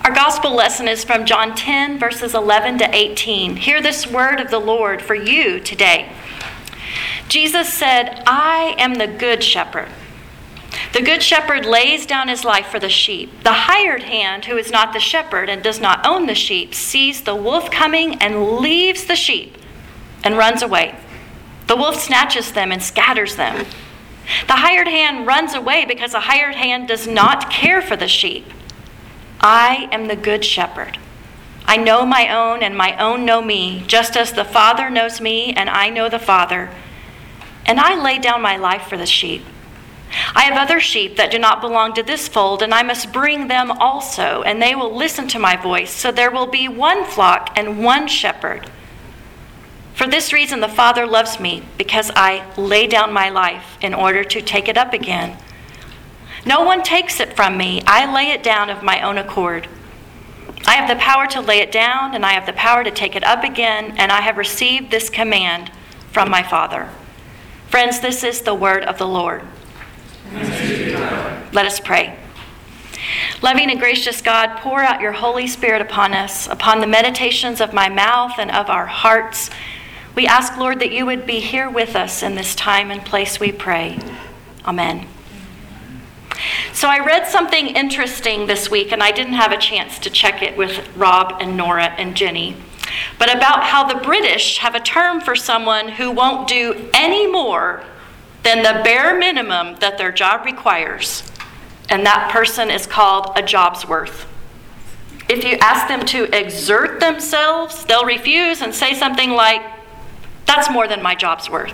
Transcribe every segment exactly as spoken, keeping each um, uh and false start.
Our gospel lesson is from John ten, verses eleven to eighteen. Hear this word of the Lord for you today. Jesus said, "I am the good shepherd. The good shepherd lays down his life for the sheep. The hired hand, who is not the shepherd and does not own the sheep, sees the wolf coming and leaves the sheep and runs away. The wolf snatches them and scatters them. The hired hand runs away because the hired hand does not care for the sheep. I am the good shepherd. I know my own, and my own know me, just as the Father knows me, and I know the Father. And I lay down my life for the sheep. I have other sheep that do not belong to this fold, and I must bring them also, and they will listen to my voice. So there will be one flock and one shepherd. For this reason the Father loves me, because I lay down my life in order to take it up again. No one takes it from me. I lay it down of my own accord. I have the power to lay it down, and I have the power to take it up again, and I have received this command from my Father." Friends, this is the word of the Lord. Let us pray. Loving and gracious God, pour out your Holy Spirit upon us, upon the meditations of my mouth and of our hearts. We ask, Lord, that you would be here with us in this time and place, we pray. Amen. So I read something interesting this week, and I didn't have a chance to check it with Rob and Nora and Jenny, but about how the British have a term for someone who won't do any more than the bare minimum that their job requires, and that person is called a job's worth. If you ask them to exert themselves, they'll refuse and say something like, "That's more than my job's worth."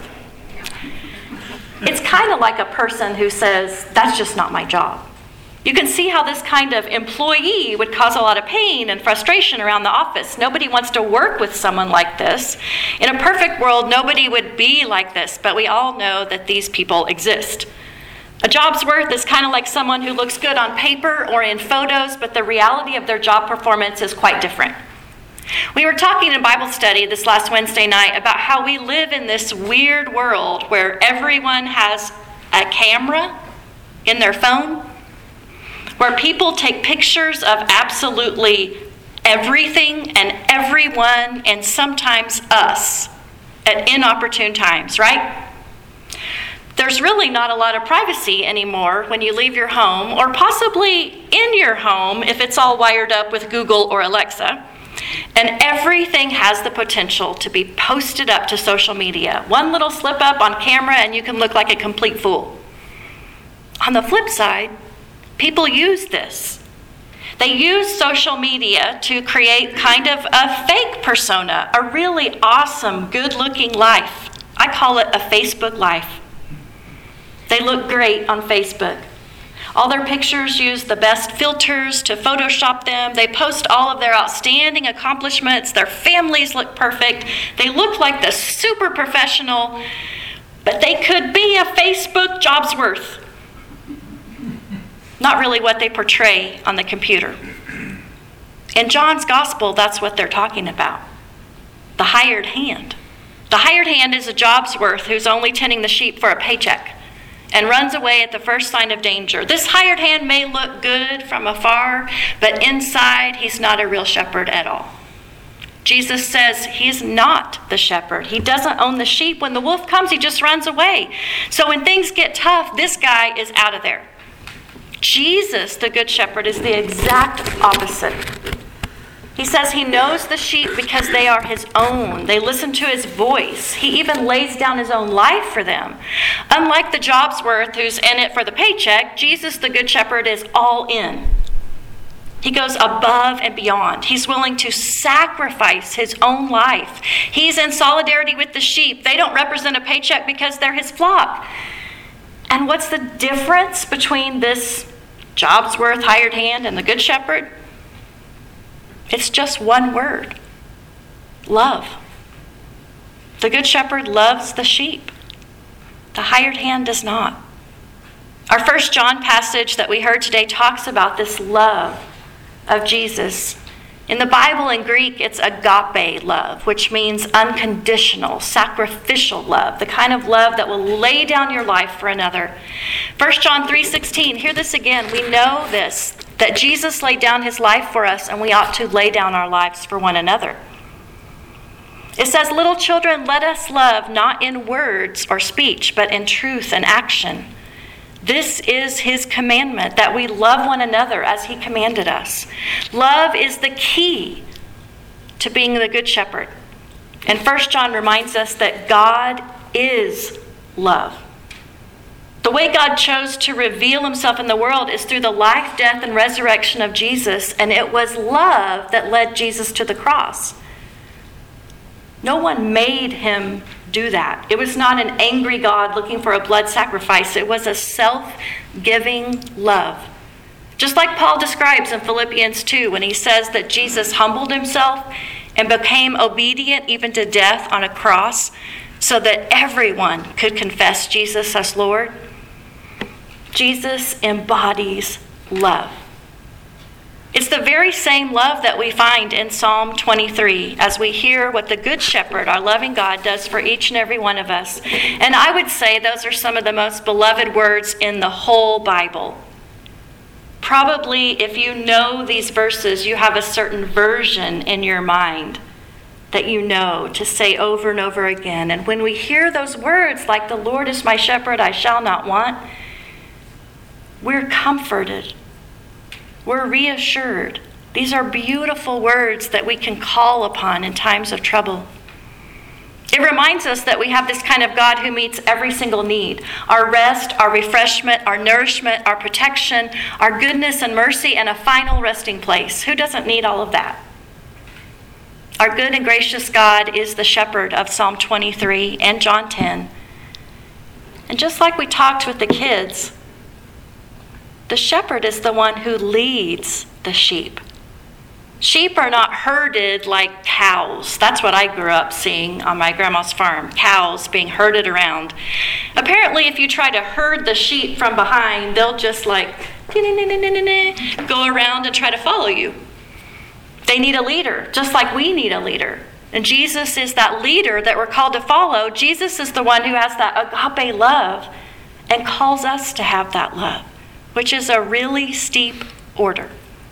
It's kind of like a person who says, "That's just not my job." You can see how this kind of employee would cause a lot of pain and frustration around the office. Nobody wants to work with someone like this. In a perfect world, nobody would be like this, but we all know that these people exist. A job's worth is kind of like someone who looks good on paper or in photos, but the reality of their job performance is quite different. We were talking in Bible study this last Wednesday night about how we live in this weird world where everyone has a camera in their phone, where people take pictures of absolutely everything and everyone, and sometimes us, at inopportune times, right? There's really not a lot of privacy anymore when you leave your home, or possibly in your home if it's all wired up with Google or Alexa. And everything has the potential to be posted up to social media. One little slip up on camera and you can look like a complete fool. On the flip side, people use this. They use social media to create kind of a fake persona, a really awesome, good-looking life. I call it a Facebook life. They look great on Facebook. All their pictures use the best filters to Photoshop them. They post all of their outstanding accomplishments. Their families look perfect. They look like the super professional, but they could be a Facebook job's worth. Not really what they portray on the computer. In John's gospel, that's what they're talking about. The hired hand. The hired hand is a job's worth who's only tending the sheep for a paycheck and runs away at the first sign of danger. This hired hand may look good from afar, but inside he's not a real shepherd at all. Jesus says he's not the shepherd. He doesn't own the sheep. When the wolf comes, he just runs away. So when things get tough, this guy is out of there. Jesus, the good shepherd, is the exact opposite. He says he knows the sheep because they are his own. They listen to his voice. He even lays down his own life for them. Unlike the job's worth who's in it for the paycheck, Jesus, the good shepherd, is all in. He goes above and beyond. He's willing to sacrifice his own life. He's in solidarity with the sheep. They don't represent a paycheck because they're his flock. And what's the difference between this job's worth hired hand and the good shepherd? It's just one word: love. The good shepherd loves the sheep. The hired hand does not. Our First John passage that we heard today talks about this love of Jesus. In the Bible, in Greek, it's agape love, which means unconditional, sacrificial love, the kind of love that will lay down your life for another. First John three sixteen, hear this again. We know this, that Jesus laid down his life for us, and we ought to lay down our lives for one another. It says, little children, let us love not in words or speech, but in truth and action. This is his commandment, that we love one another as he commanded us. Love is the key to being the good shepherd. And First John reminds us that God is love. The way God chose to reveal himself in the world is through the life, death, and resurrection of Jesus, and it was love that led Jesus to the cross. No one made him do that. It was not an angry God looking for a blood sacrifice. It was a self-giving love. Just like Paul describes in Philippians two when he says that Jesus humbled himself and became obedient even to death on a cross so that everyone could confess Jesus as Lord. Jesus embodies love. It's the very same love that we find in Psalm twenty-three as we hear what the Good Shepherd, our loving God, does for each and every one of us. And I would say those are some of the most beloved words in the whole Bible. Probably if you know these verses, you have a certain version in your mind that you know to say over and over again. And when we hear those words like the Lord is my shepherd, I shall not want, we're comforted. We're reassured. These are beautiful words that we can call upon in times of trouble. It reminds us that we have this kind of God who meets every single need. Our rest, our refreshment, our nourishment, our protection, our goodness and mercy, and a final resting place. Who doesn't need all of that? Our good and gracious God is the shepherd of Psalm twenty-three and John ten. And just like we talked with the kids, the shepherd is the one who leads the sheep. Sheep are not herded like cows. That's what I grew up seeing on my grandma's farm, cows being herded around. Apparently, if you try to herd the sheep from behind, they'll just like go around and try to follow you. They need a leader, just like we need a leader. And Jesus is that leader that we're called to follow. Jesus is the one who has that agape love and calls us to have that love, which is a really steep order.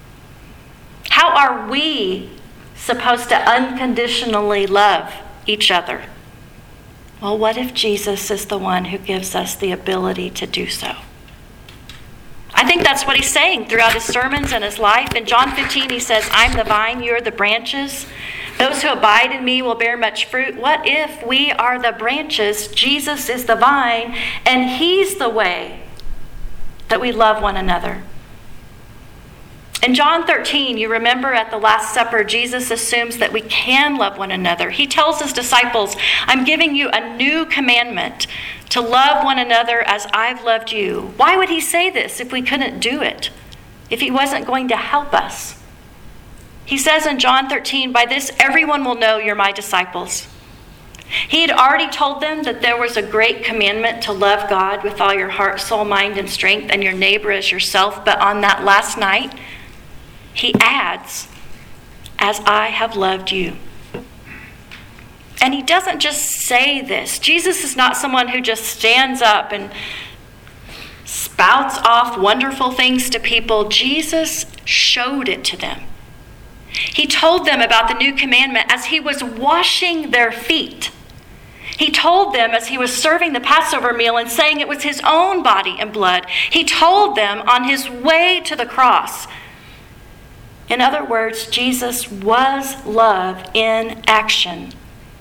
How are we supposed to unconditionally love each other? Well, what if Jesus is the one who gives us the ability to do so? I think that's what he's saying throughout his sermons and his life. In John fifteen, he says, I'm the vine, you are the branches. Those who abide in me will bear much fruit. What if we are the branches, Jesus is the vine, and he's the way that we love one another? In John thirteen, you remember at the Last Supper, Jesus assumes that we can love one another. He tells his disciples, I'm giving you a new commandment, to love one another as I've loved you. Why would he say this if we couldn't do it? If he wasn't going to help us? He says in John thirteen, by this everyone will know you're my disciples. He had already told them that there was a great commandment to love God with all your heart, soul, mind, and strength, and your neighbor as yourself. But on that last night, he adds, as I have loved you. And he doesn't just say this. Jesus is not someone who just stands up and spouts off wonderful things to people. Jesus showed it to them. He told them about the new commandment as he was washing their feet. He told them as he was serving the Passover meal and saying it was his own body and blood. He told them on his way to the cross. In other words, Jesus was love in action,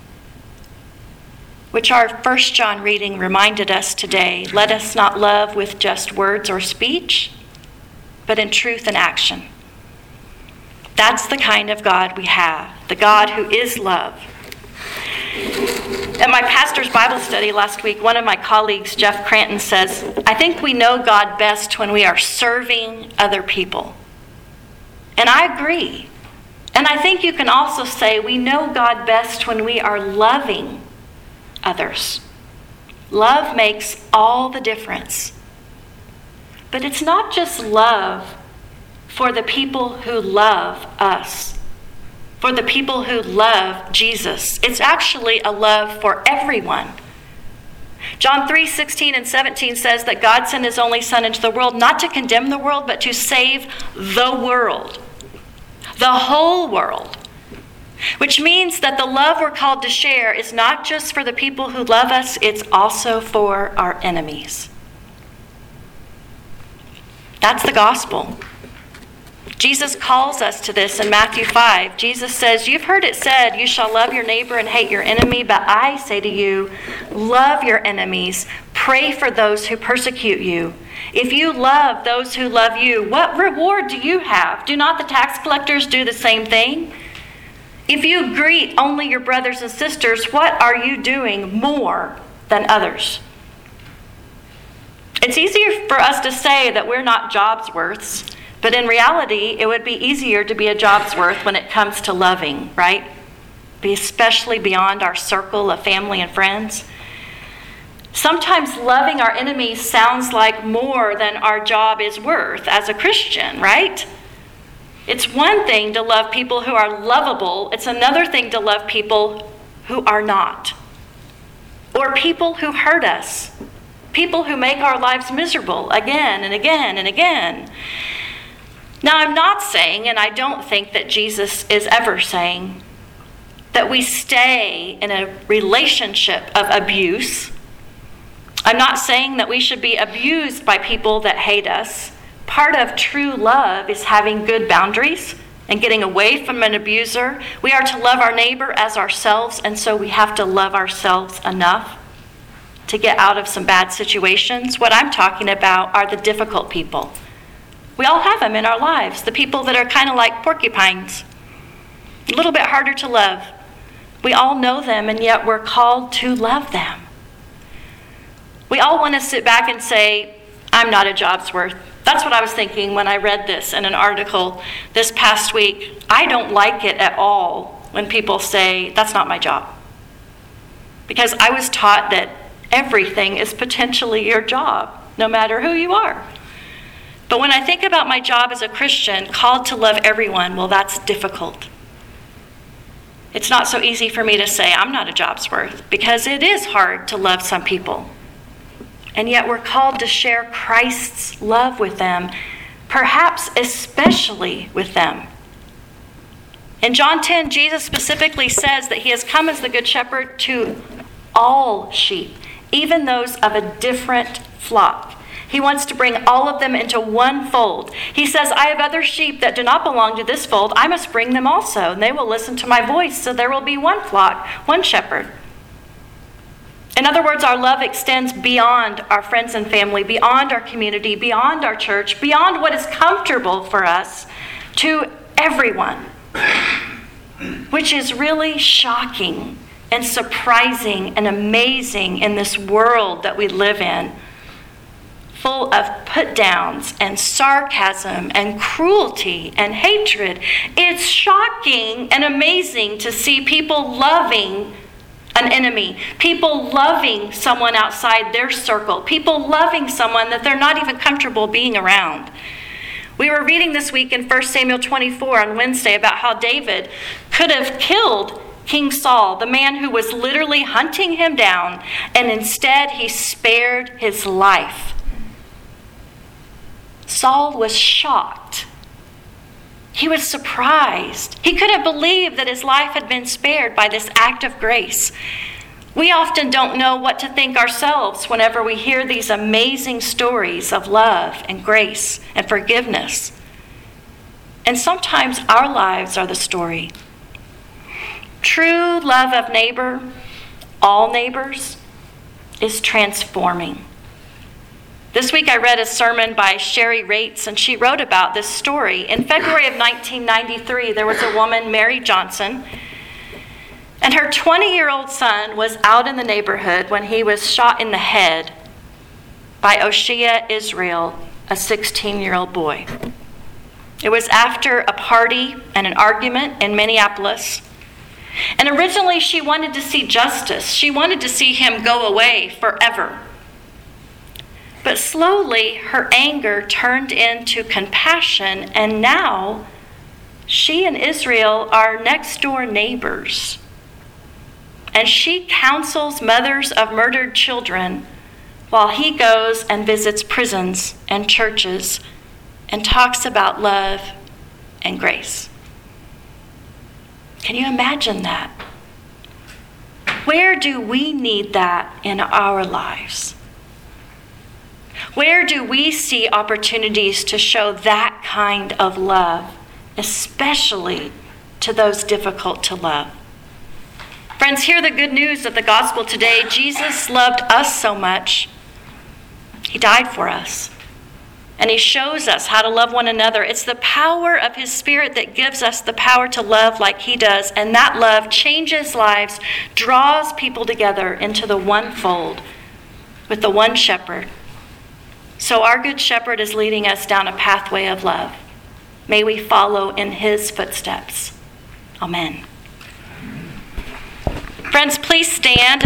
which our First John reading reminded us today. Let us not love with just words or speech, but in truth and action. That's the kind of God we have, the God who is love. At my pastor's Bible study last week, one of my colleagues, Jeff Cranton, says, I think we know God best when we are serving other people. And I agree. And I think you can also say we know God best when we are loving others. Love makes all the difference. But it's not just love for the people who love us, for the people who love Jesus. It's actually a love for everyone. John three sixteen and seventeen says that God sent his only Son into the world not to condemn the world, but to save the world, the whole world. Which means that the love we're called to share is not just for the people who love us, it's also for our enemies. That's the gospel. Jesus calls us to this in Matthew five. Jesus says, "You've heard it said, you shall love your neighbor and hate your enemy, but I say to you, love your enemies, pray for those who persecute you. If you love those who love you, what reward do you have? Do not the tax collectors do the same thing? If you greet only your brothers and sisters, what are you doing more than others?" It's easier for us to say that we're not Jobsworths, but in reality, it would be easier to be a Jobsworth when it comes to loving, right? Be especially beyond our circle of family and friends. Sometimes loving our enemies sounds like more than our job is worth as a Christian, right? It's one thing to love people who are lovable. It's another thing to love people who are not. Or people who hurt us. People who make our lives miserable again and again and again. Now, I'm not saying, and I don't think that Jesus is ever saying, that we stay in a relationship of abuse. I'm not saying that we should be abused by people that hate us. Part of true love is having good boundaries and getting away from an abuser. We are to love our neighbor as ourselves, and so we have to love ourselves enough to get out of some bad situations. What I'm talking about are the difficult people. We all have them in our lives, the people that are kind of like porcupines, a little bit harder to love. We all know them, and yet we're called to love them. We all want to sit back and say, I'm not a Jobsworth. That's what I was thinking when I read this in an article this past week. I don't like it at all when people say, that's not my job. Because I was taught that everything is potentially your job, no matter who you are. But when I think about my job as a Christian, called to love everyone, well, that's difficult. It's not so easy for me to say I'm not a Jobsworth, because it is hard to love some people. And yet we're called to share Christ's love with them, perhaps especially with them. In John ten, Jesus specifically says that he has come as the good shepherd to all sheep, even those of a different flock. He wants to bring all of them into one fold. He says, I have other sheep that do not belong to this fold. I must bring them also, and they will listen to my voice, so there will be one flock, one shepherd. In other words, our love extends beyond our friends and family, beyond our community, beyond our church, beyond what is comfortable for us, to everyone, which is really shocking and surprising and amazing in this world that we live in, full of put-downs and sarcasm and cruelty and hatred. It's shocking and amazing to see people loving an enemy, people loving someone outside their circle, people loving someone that they're not even comfortable being around. We were reading this week in First Samuel twenty-four on Wednesday about how David could have killed King Saul, the man who was literally hunting him down, and instead he spared his life. Saul was shocked. He was surprised. He couldn't believe that his life had been spared by this act of grace. We often don't know what to think ourselves whenever we hear these amazing stories of love and grace and forgiveness. And sometimes our lives are the story. True love of neighbor, all neighbors, is transforming. This week I read a sermon by Sherry Rates, and she wrote about this story. In February of nineteen ninety-three, there was a woman, Mary Johnson, and her twenty-year-old son was out in the neighborhood when he was shot in the head by Oshia Israel, a sixteen-year-old boy. It was after a party and an argument in Minneapolis. And originally she wanted to see justice. She wanted to see him go away forever. But slowly, her anger turned into compassion, and now she and Israel are next-door neighbors. And she counsels mothers of murdered children while he goes and visits prisons and churches and talks about love and grace. Can you imagine that? Where do we need that in our lives? Where do we see opportunities to show that kind of love, especially to those difficult to love? Friends, hear the good news of the gospel today. Jesus loved us so much, he died for us. And he shows us how to love one another. It's the power of his Spirit that gives us the power to love like he does. And that love changes lives, draws people together into the one fold with the one shepherd. So our good shepherd is leading us down a pathway of love. May we follow in his footsteps. Amen. Friends, please stand.